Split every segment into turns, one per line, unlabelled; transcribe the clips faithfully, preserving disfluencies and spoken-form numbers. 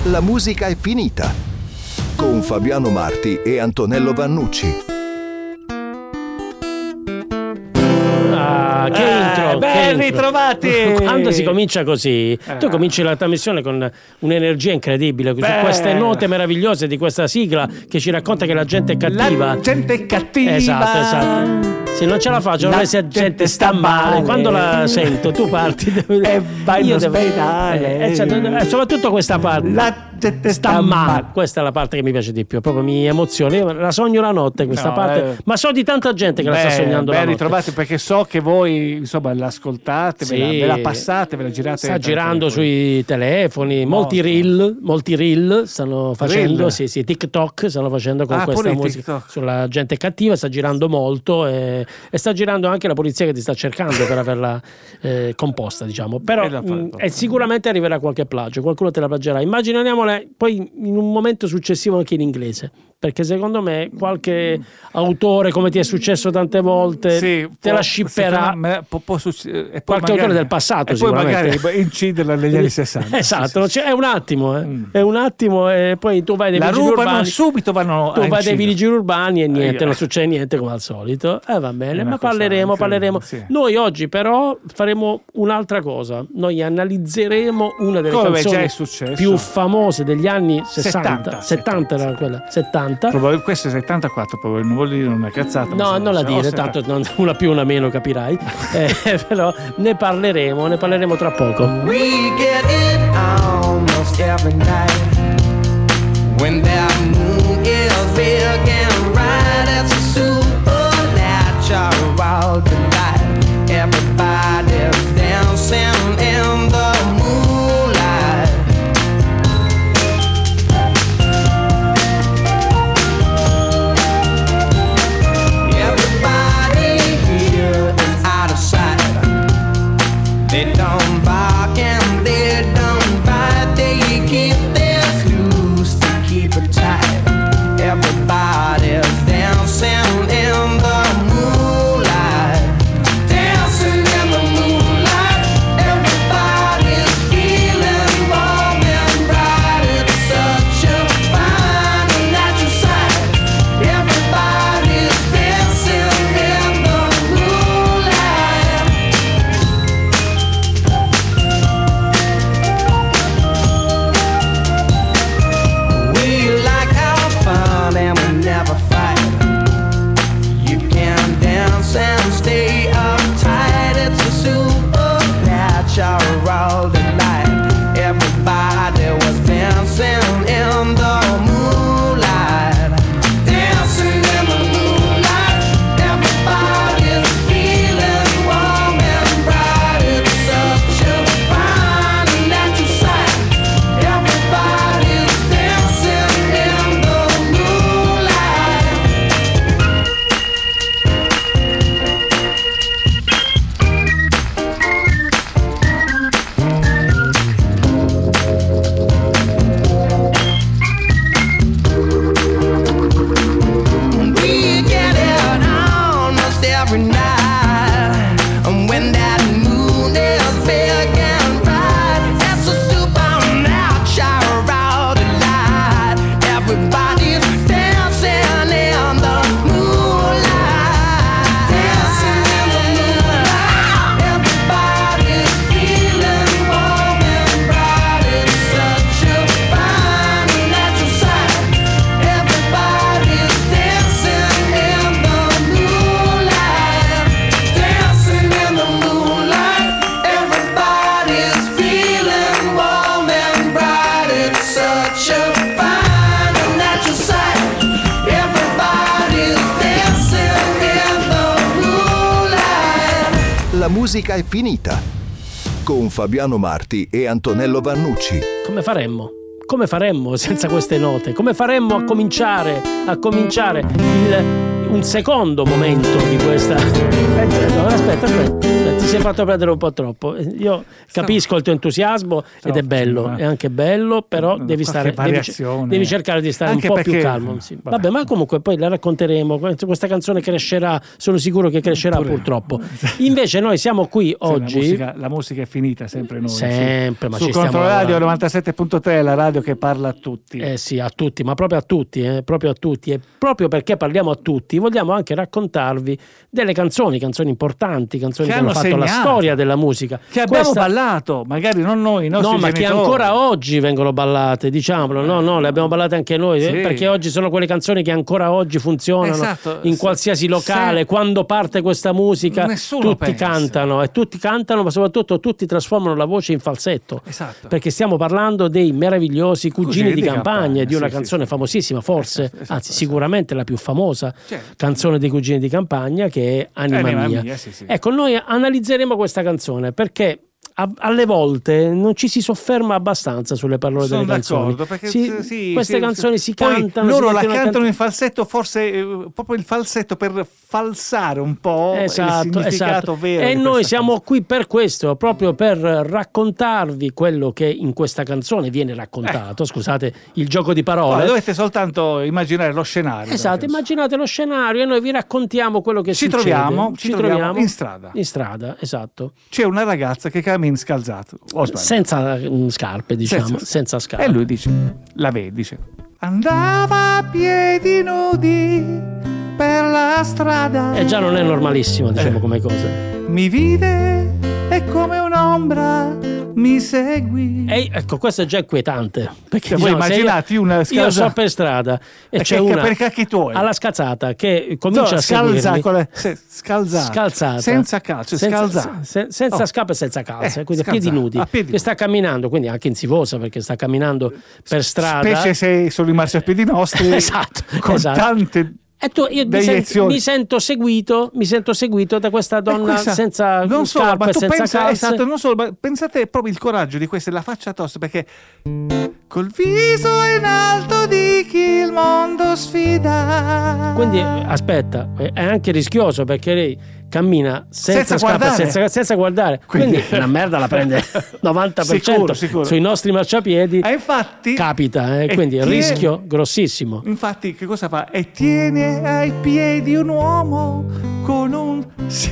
La musica è finita. Con Fabiano Marti e Antonello Vannucci.
Ah, che
eh,
intro,
ben
che intro.
ritrovati.
Quando si comincia così, eh. tu cominci la trasmissione con un'energia incredibile, con queste note meravigliose di questa sigla che ci racconta che la gente è cattiva.
La gente è cattiva.
Esatto, esatto. Se non ce la faccio, la se la gente sta male. Quando la sento, tu parti
e vai in ospedale.
Eh, eh, soprattutto questa parte.
La gente sta,
sta
male.
male. Questa è la parte che mi piace di più, proprio mi emoziona. Io la sogno la notte questa
No,
parte,
eh.
ma so di tanta gente che
Beh,
la sta sognando
ben
la notte.
ritrovati, perché so che voi insomma l'ascoltate,
Sì.
ve, la, ve la passate, ve la girate.
Sta girando sui telefoni,
Molto.
molti reel, molti reel stanno facendo,
Reel?
sì, sì, TikTok stanno facendo con
Ah,
questa
pure i
musica
TikTok.
sulla gente cattiva, sta girando molto e, e sta girando anche la polizia che ti sta cercando per averla eh, composta, diciamo. Però
E la fa-
mh, e sicuramente arriverà qualche plagio, qualcuno te la plagierà. Immaginiamole poi in un momento successivo anche in inglese. Perché secondo me qualche autore, come ti è successo tante volte,
Sì,
te
può-
la shipperà.
secondo me può- può succe- e poi
Qualche
magari-
autore del passato,
e poi
sicuramente.
magari inciderla negli anni sessanta.
Esatto,
Sì, sì,
cioè, è un attimo, eh.
Mm.
è un attimo e poi tu vai dai
la
vigili
rubano
urbani,
subito, vanno
tu
a
vai dai
incidere.
vigili urbani e niente,
Eh,
non succede niente come al solito. Eh, va bene,
È una
ma
cosa
parleremo,
incredibile,
parleremo.
sì.
Noi oggi però faremo un'altra cosa. Noi analizzeremo una delle
Come
canzoni
già è successo.
più famose degli anni sessanta.
settanta,
settanta era quella, settanta.
Probabil- questo è settantaquattro, proprio, non vuol dire una cazzata.
No,
ma
non la
se-
dire,
o
tanto non, una più una meno capirai. Eh, però ne parleremo, ne parleremo tra poco.
We get it almost every night when that moon is big and bright. It's a supernatural delight. Everybody's dancing in the moonlight. Everybody here is out of sight. They don't bark and they don't bite. They keep their loose to keep it tight. Everybody's dancing in the moonlight. Dancing in the moonlight. Everybody's feeling warm and bright. It's such a fine and natural sight. Everybody's dancing in the moonlight. We like our fun and we never fight. You can dance and stay uptight. It's a supernatural delight. Everybody was dancing in the moonlight. Dancing in the moonlight. Everybody's feeling warm and bright. It's such a fine and natural sight. Everybody's dancing in the moonlight. We get it almost every night. And when that moon is big and bright, it's a supernatural delight. Everybody's dancing in the moonlight. Dancing in the moonlight. Everybody's feeling warm and bright. It's such a fine and natural sight. Everybody's dancing in the moonlight. Dancing in the moonlight. Everybody's feeling warm and bright. It's such a fine and natural sight. Everybody's dancing in the moonlight.
La musica è finita. Con Fabiano Marti e Antonello Vannucci.
Come faremmo? Come faremmo senza queste note? Come faremmo a cominciare a cominciare il, un secondo momento di questa. Eh, no, aspetta, aspetta, aspetta, ti sei fatto perdere un po' troppo. Io capisco il tuo entusiasmo ed è bello, è anche bello, però devi stare devi, devi cercare di stare anche un po' perché, più calmo. Sì. Vabbè. Vabbè, ma comunque poi la racconteremo. Questa canzone crescerà, sono sicuro che crescerà Pure. purtroppo. Invece noi siamo qui sì, oggi. La musica,
la musica è finita sempre noi.
Sempre,
su,
ma
su
ci stiamo
Controradio novantasette punto tre, la radio che parla a tutti.
Eh sì, a tutti, ma proprio a tutti, eh, proprio a tutti. E proprio perché parliamo a tutti, vogliamo anche raccontarvi delle canzoni, canzoni importanti, canzoni che, che hanno fatto segnato. la storia della musica.
Che abbiamo Questa... ballato, magari non noi, i nostri
No, ma
genitori.
che ancora oggi vengono ballate, diciamolo. No, no, le abbiamo ballate anche noi, sì. eh, perché oggi sono quelle canzoni che ancora oggi funzionano esatto. in qualsiasi locale. Se... Quando parte questa musica, Nessuno tutti pensa. cantano e tutti cantano, ma soprattutto tutti trasformano la voce in falsetto.
Esatto.
Perché stiamo parlando dei meravigliosi Cugini, Cugini di, di campagna, campagna, di una sì, canzone sì, famosissima, forse, esatto, esatto, anzi, esatto. sicuramente la più famosa certo. canzone dei Cugini di Campagna, che è Anima, Anima Mia. mia sì, sì. Ecco, noi analizzeremo questa canzone perché alle volte non ci si sofferma abbastanza sulle parole
Sono
delle canzoni.
Perché
si,
sì,
queste
sì,
canzoni
sì.
si
Poi
cantano.
Loro
si
la cantano
cant-
in falsetto, forse eh, proprio il falsetto per falsare un po'
esatto,
il significato
esatto.
vero.
E noi siamo
canzone.
qui per questo, proprio per raccontarvi quello che in questa canzone viene raccontato. Eh. Scusate il gioco di parole.
Poi dovete soltanto immaginare lo scenario.
Esatto, immaginate lo scenario e noi vi raccontiamo quello che
ci
succede.
Troviamo, ci, ci troviamo, troviamo in strada.
In strada, esatto.
C'è una ragazza che cammina scalzato.
Senza scarpe, diciamo, senza, senza scarpe.
E lui dice, la vede, dice, andava a piedi nudi per la strada.
E già non è normalissimo, diciamo,
eh.
come cosa.
Mi vide e come un'ombra mi segui.
E ecco, questo è già inquietante. Perché
cioè,
diciamo,
voi immaginate
io,
una scalza...
io sto per strada e, e c'è
che,
una
per cacchi tuoi.
alla scazzata che comincia no, a
scalza,
seguirmi.
Se, scalzata.
Scalzata.
Senza calze,
senza,
scalzata.
Se, senza
oh.
scarpe e senza calze,
eh,
quindi a piedi nudi. A piedi. Che sta camminando, quindi anche in sivosa perché sta camminando per strada.
Specie se sono i marciapiedi nostri.
esatto.
Con
esatto.
tante...
E tu, io mi sento, mi sento seguito, mi sento seguito da questa donna questa, senza
non solo,
scarpe,
ma tu
senza
pensa,
calze.
Esatto, non solo, ma pensate proprio il coraggio di questa, la faccia tosta, perché col viso in alto di chi il mondo sfida.
Quindi aspetta, è anche rischioso perché lei cammina senza,
senza
scarpe,
guardare,
senza, senza guardare. Quindi, Quindi una merda la prende novanta per cento
sicuro, sicuro.
sui nostri marciapiedi.
E infatti
capita, eh? Quindi tiene, rischio grossissimo.
Infatti che cosa fa? E tiene ai piedi un uomo con un sì,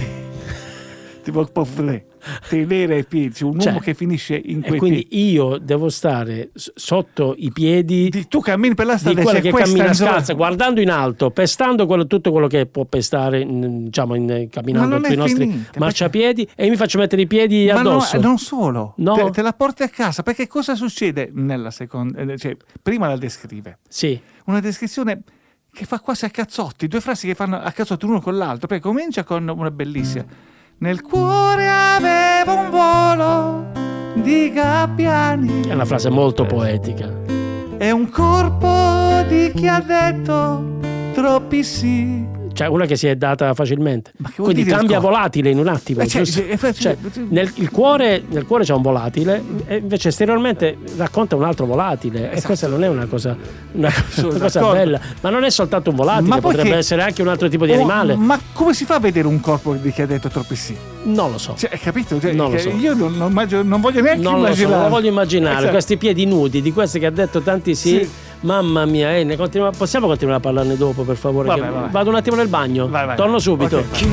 tipo poffle. Tenere ai piedi, cioè un cioè, uomo che finisce in quei
e quindi
piedi.
Io devo stare sotto i piedi
di, tu cammini per la strada
di quello che cammina
scalza,
zona... guardando in alto, pestando quello, tutto quello che può pestare in, diciamo in, camminando sui nostri finita, marciapiedi perché... e mi faccio mettere i piedi
ma
addosso.
No, non solo,
no?
Te, te la porti a casa perché cosa succede nella seconda, cioè prima la descrive.
Sì.
Una descrizione che fa quasi a cazzotti, due frasi che fanno a cazzotti l'uno con l'altro, perché comincia con una bellissima. Nel cuore avevo un volo di gabbiani.
È una frase molto poetica.
E un corpo di chi ha detto troppi sì.
Cioè una che si è data facilmente. Quindi cambia volatile in un attimo.
Cioè,
cioè, cioè, nel, il cuore, nel cuore c'è un volatile e invece esteriormente racconta un altro volatile. Esatto. E questa non è una cosa, una, una cosa bella. Ma non è soltanto un volatile, ma potrebbe che... essere anche un altro tipo di oh, animale.
Ma come si fa a vedere un corpo di chi ha detto troppi sì?
Non lo so.
Cioè, hai capito? Cioè,
non lo so.
Io non, non, immagino, non voglio neanche
non
immaginare.
Lo so, non lo voglio immaginare.
Esatto.
Questi piedi nudi di questi che ha detto tanti sì. sì. Mamma mia, eh, ne continua... possiamo continuare a parlarne dopo, per favore?
Vabbè,
che...
vabbè.
Vado un attimo nel bagno.
Vai, vai,
torno subito.
Okay.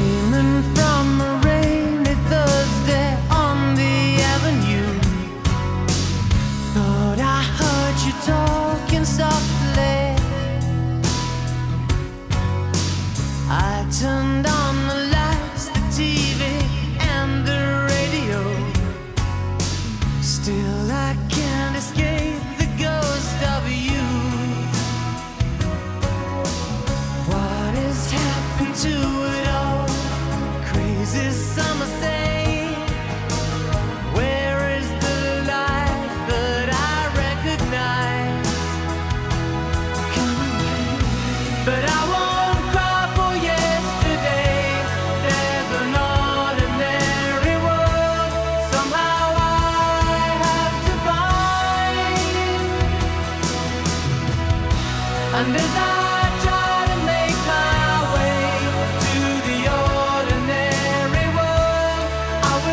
Turned on the lights, the T V and the radio. Still I can't escape the ghost of you. What has happened to it all? Crazy summer say, where is the life that I recognize? But I won't and as I try to make my way to the ordinary world, I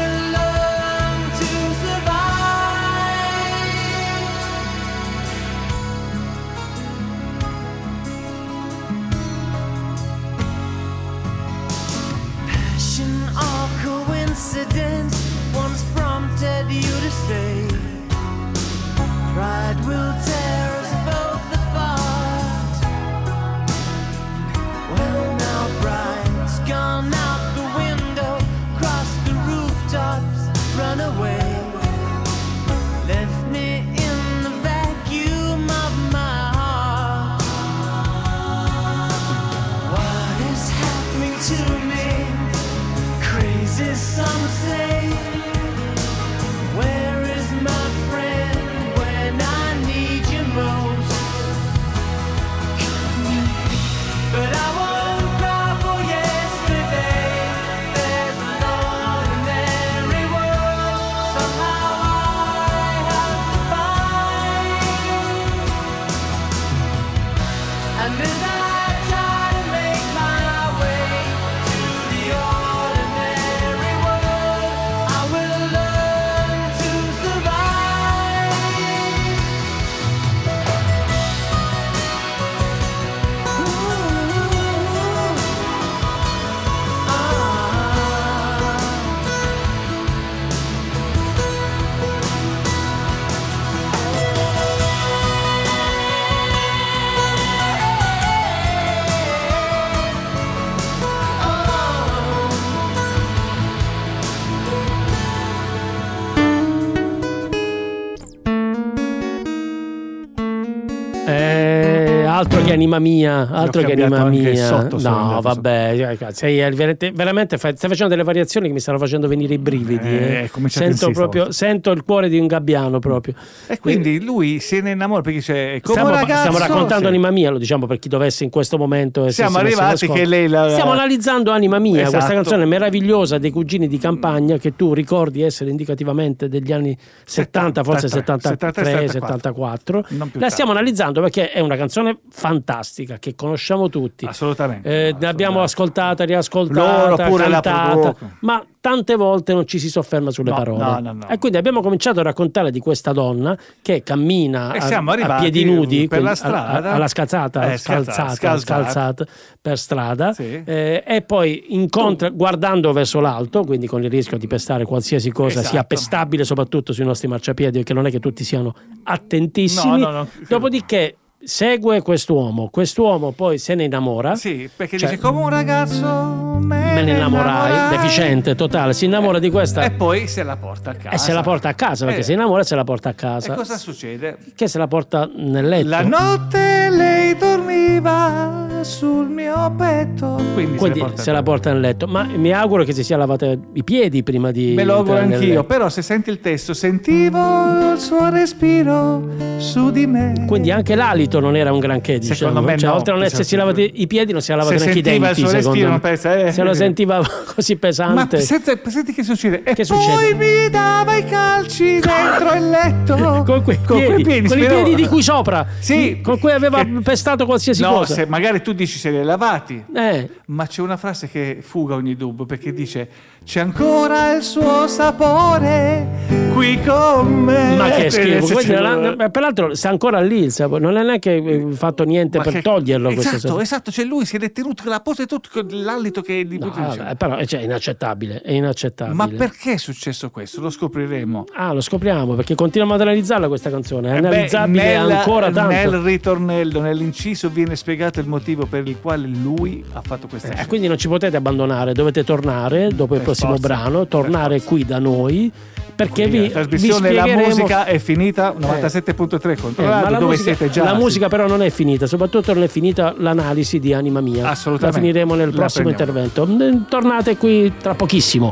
altro che anima mia, altro che anima mia.
Sotto,
no, vabbè, sei veramente, veramente fai, stai facendo delle variazioni che mi stanno facendo venire i brividi. Eh, eh. Sento proprio, sento il cuore di un gabbiano proprio.
E quindi lui se ne innamora perché dice come
stiamo,
ragazzo,
stiamo raccontando
sì.
Anima Mia, lo diciamo per chi dovesse in questo momento
siamo arrivati che lei la...
stiamo analizzando Anima Mia,
esatto.
Questa canzone meravigliosa dei Cugini di Campagna che tu ricordi essere indicativamente degli anni settanta, forse settantatré settantaquattro. La stiamo analizzando perché è una canzone fantastica che conosciamo tutti.
Assolutamente.
Eh,
assolutamente.
Ne abbiamo ascoltata, riascoltata,
loro pure
cantata, ma tante volte non ci si sofferma sulle
no,
parole.
No, no, no.
E quindi abbiamo cominciato a raccontare di questa donna che cammina
e siamo
a, a piedi nudi
per la strada,
a, alla scalzata,
eh,
scalzata,
scalzata,
scalzata per strada,
sì.
eh, e poi incontra guardando verso l'alto, quindi con il rischio di pestare qualsiasi cosa
esatto.
sia pestabile, soprattutto sui nostri marciapiedi, perché non è che tutti siano attentissimi.
No, no, no.
Dopodiché segue quest'uomo, quest'uomo poi se ne innamora.
Sì, perché
cioè,
dice come un ragazzo me,
me ne innamorai,
innamorai.
Deficiente, totale, si innamora
eh,
di questa
e poi se la porta a casa.
E se la porta a casa, perché
eh.
si innamora e se la porta a casa.
E cosa succede?
Che se la porta nel letto.
La notte lei dormiva sul mio petto. Quindi,
Quindi
se, la porta,
se la porta nel letto. Ma mi auguro che si sia lavata i piedi prima di
me lo auguro anch'io,
letto.
però se senti il testo sentivo il suo respiro su di me.
Quindi anche l'alito non era un granché, diciamo.
Secondo me
cioè,
no,
oltre a non essersi lavati i piedi non si è lavato
se
neanche i denti.
Il suo respiro, non pensa, eh,
se lo sentiva così pesante.
Ma senti, senti che succede? E
che
poi
succede?
mi dava i calci dentro il letto
con quei
con
piedi,
quei piedi,
con i piedi di cui sopra,
sì,
con cui aveva
che...
pestato qualsiasi
no,
cosa.
Se magari tu dici se li hai lavati,
eh.
ma c'è una frase che fuga ogni dubbio, perché dice c'è ancora il suo sapore qui con me.
Ma che schifo. Quindi, la, peraltro sta ancora lì il sapore, non è neanche fatto niente
ma
per
che...
toglierlo.
Esatto,
questo sapore.
esatto, cioè lui si è detenuto con la pose e tutto con l'alito che di
no, vabbè, però cioè, è inaccettabile, è inaccettabile.
Ma perché è successo questo? Lo scopriremo.
Ah, lo scopriamo perché continuiamo ad analizzarla questa canzone, è
eh
analizzabile
beh, nel,
ancora tanto.
Nel ritornello, nell'inciso viene spiegato il motivo per il quale lui ha fatto questa
eh, quindi non ci potete abbandonare, dovete tornare dopo il
per
prossimo
forza,
brano, tornare qui da noi perché
Quindi
vi
la trasmissione
vi
la
spiegheremo...
musica è finita novantasette virgola tre controllato,
eh,
dove
musica,
siete già.
La musica però non è finita, soprattutto non è finita l'analisi di Anima Mia.
Assolutamente.
La finiremo nel
La
prossimo
prendiamo.
intervento. Tornate qui tra pochissimo.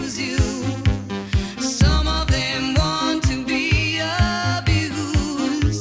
Some of them want to be abused.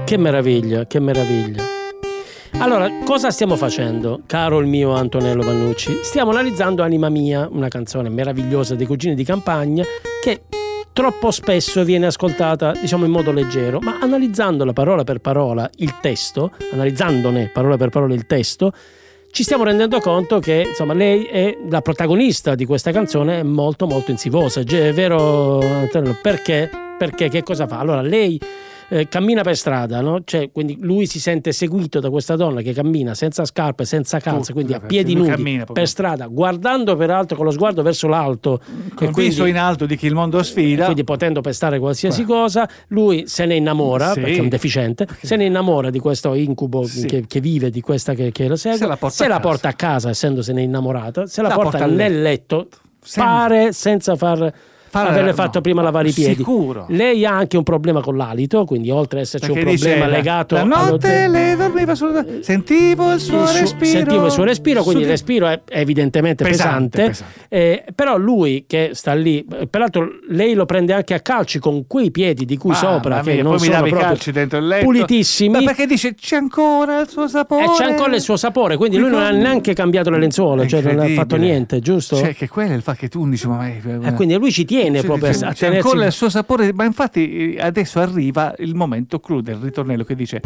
Che meraviglia, che meraviglia. Allora, cosa stiamo facendo, caro il mio Antonello Vannucci? Stiamo analizzando Anima Mia, una canzone meravigliosa dei Cugini di Campagna che troppo spesso viene ascoltata, diciamo, in modo leggero, ma analizzandola parola per parola il testo, analizzandone parola per parola il testo, ci stiamo rendendo conto che, insomma, lei è la protagonista di questa canzone, è molto molto insivosa. È vero, Antonello? Perché? Perché che cosa fa? Allora, lei Eh, cammina per strada, no? Cioè, quindi lui si sente seguito da questa donna che cammina senza scarpe, senza calze, quindi a piedi nudi per strada, guardando peraltro con lo sguardo verso l'alto,
con il viso in alto di chi il mondo sfida,
quindi potendo pestare qualsiasi Qua. cosa. Lui se ne innamora, sì, perché è un deficiente, perché... se ne innamora di questo incubo, sì, che, che vive, di questa che, che lo segue, se la porta, se a, la casa. porta a casa, essendosene innamorata, se la, la porta, porta nel letto, senza. pare senza far Fare, averle fatto no, prima lavare i piedi.
Sicuro.
Lei ha anche un problema con l'alito, quindi oltre ad esserci
perché
un problema
dice,
legato
la notte allo... lei dormiva sul... sentivo il suo, il suo respiro
sentivo il suo respiro, quindi il respiro è evidentemente pesante, pesante, pesante. Eh, però lui che sta lì, peraltro lei lo prende anche a calci con quei piedi di cui ah, sopra che mia, non sono proprio calci dentro il letto. Pulitissimi.
Ma perché dice c'è ancora il suo sapore,
e c'è ancora il suo sapore, quindi lui non ha neanche cambiato le lenzuola, cioè non ha fatto niente, giusto?
Cioè che quello è il fa che tu dici, ma
e quindi lui ci tiene proprio a
c'è ancora il suo sapore, ma infatti adesso arriva il momento clou del ritornello che dice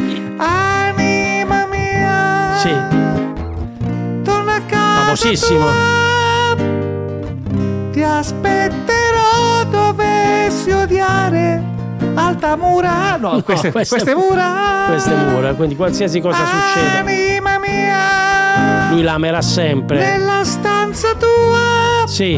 anima mia,
sì,
torna a casa
famosissimo
tua, ti aspetterò dovessi odiare alta mura, no, no queste, queste, queste mura
queste mura, quindi qualsiasi cosa succeda
anima mia,
lui la amerà sempre
nella stanza tua,
sì,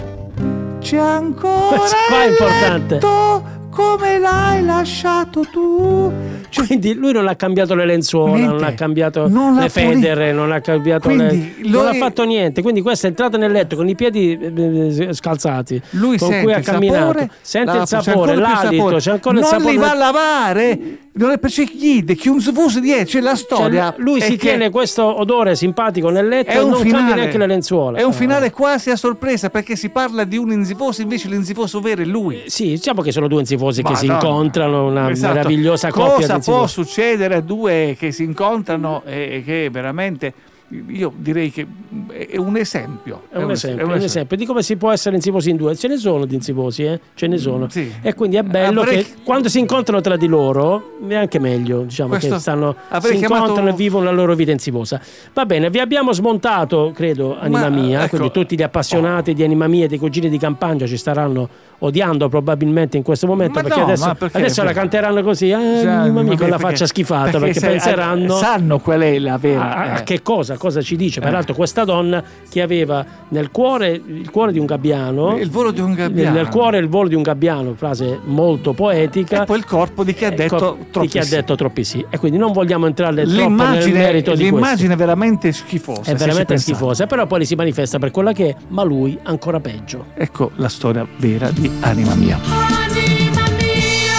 c'è ancora
qua è importante
letto come l'hai lasciato tu,
cioè, quindi lui non ha cambiato le lenzuola, niente, non ha cambiato non le federe, pulito. non ha cambiato le... non ha fatto niente, quindi questa è entrata nel letto con i piedi eh, scalzati,
lui
con
sente
cui ha
il
camminato,
sapore,
sente il sapore, l'alito, c'è ancora
non
il sapore,
li va a lavare, non è per chiede che un svuso dietro, c'è la storia,
cioè, lui si tiene questo odore simpatico nel letto e non finale, cambia neanche le lenzuola,
è un finale quasi a sorpresa perché si parla di un inzifoso, invece l'inzifoso vero è lui.
Sì, diciamo che sono due inzifosi che si
no.
incontrano, una
esatto.
meravigliosa
cosa
coppia.
Cosa può succedere a due che si incontrano e che veramente, io direi che è un esempio.
È un, è esempio, un, è un esempio di come si può essere insivosi in due. Ce ne sono di insivosi, eh? Ce ne sono.
Sì.
E quindi è bello Avrei... che quando si incontrano tra di loro è anche meglio, diciamo, Questo... che stanno, si incontrano chiamato... e vivono la loro vita insivosa. Va bene, vi abbiamo smontato, credo, Anima Ma, Mia, ecco... quindi tutti gli appassionati oh. di Anima Mia e dei Cugini di Campagna ci staranno odiando probabilmente in questo momento,
ma
perché
no,
adesso,
perché,
adesso
perché?
la canteranno così, eh, Anima Mia, con la faccia schifata, perché, perché se, penseranno
sanno qual è la vera
a, a che cosa, cosa ci dice. Peraltro questa donna che aveva nel cuore il cuore di un gabbiano,
il volo di un gabbiano,
nel cuore il volo di un gabbiano, frase molto poetica,
e poi il corpo di chi ha detto troppi,
di chi ha
sì.
detto troppi sì. E quindi non vogliamo entrare troppo nel merito di questo.
L'immagine è veramente schifosa,
è veramente schifosa, però poi si manifesta per quella che è, ma lui ancora peggio.
Ecco la storia vera di Anima Mia.
Anima mia,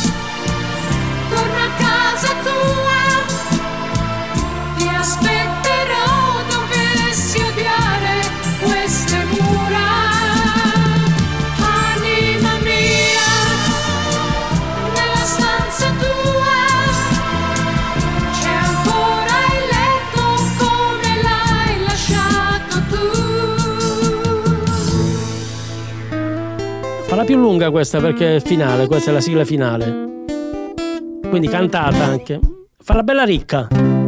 torna a casa tua, ti aspetterò dovessi odiare queste mura. Anima mia, nella stanza tua c'è ancora il letto come l'hai lasciato tu.
Falla più lunga questa perché è finale, questa è la sigla finale, quindi cantata anche, falla bella ricca.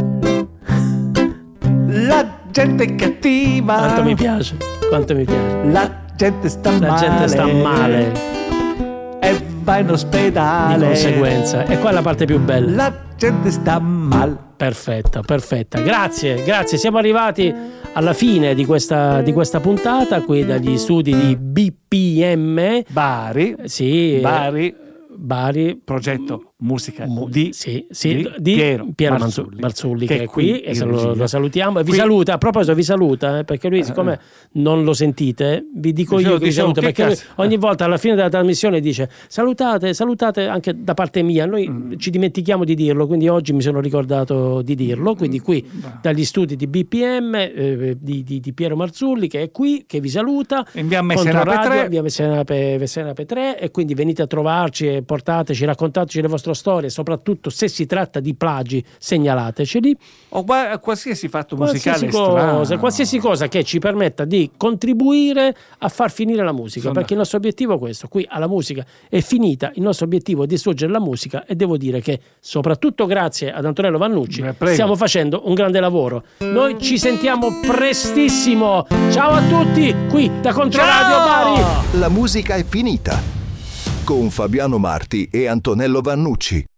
La gente è cattiva,
quanto mi piace, quanto mi piace.
La gente sta
la
male,
gente sta male
e va in ospedale,
di conseguenza, e qua è la parte più bella.
La gente sta male.
Perfetta, perfetta. Grazie, grazie. Siamo arrivati alla fine di questa, di questa puntata qui dagli studi di B P M
Bari.
Sì,
Bari.
Bari.
Progetto musica
Mu-
di,
sì, sì,
di,
di
Piero,
Piero
Marzulli,
Marzulli che, che è qui, e se lo, lo salutiamo e vi
qui.
saluta. A proposito vi saluta eh, perché lui, siccome non lo sentite, vi dico
Dicevo,
io che vi
dicevo,
saluta,
che
perché lui ogni volta alla fine della trasmissione dice salutate, salutate anche da parte mia. Noi mm. ci dimentichiamo di dirlo, quindi oggi mi sono ricordato di dirlo, quindi qui mm. dagli studi di B P M eh, di, di, di Piero Marzulli che è qui, che vi saluta
in via Messina tre,
via Messina tre, e quindi venite a trovarci e portateci, raccontateci le vostre controstorie, soprattutto se si tratta di plagi, segnalateceli.
O qualsiasi fatto musicale
qualsiasi cosa,
strano.
qualsiasi cosa che ci permetta di contribuire a far finire la musica, Sono perché il nostro obiettivo è questo. Qui alla musica è finita, il nostro obiettivo è distruggere la musica, e devo dire che soprattutto grazie ad Antonello Vannucci
Beh,
stiamo facendo un grande lavoro. Noi ci sentiamo prestissimo. Ciao a tutti qui da Controradio Bari.
La musica è finita con Fabiano Marti e Antonello Vannucci.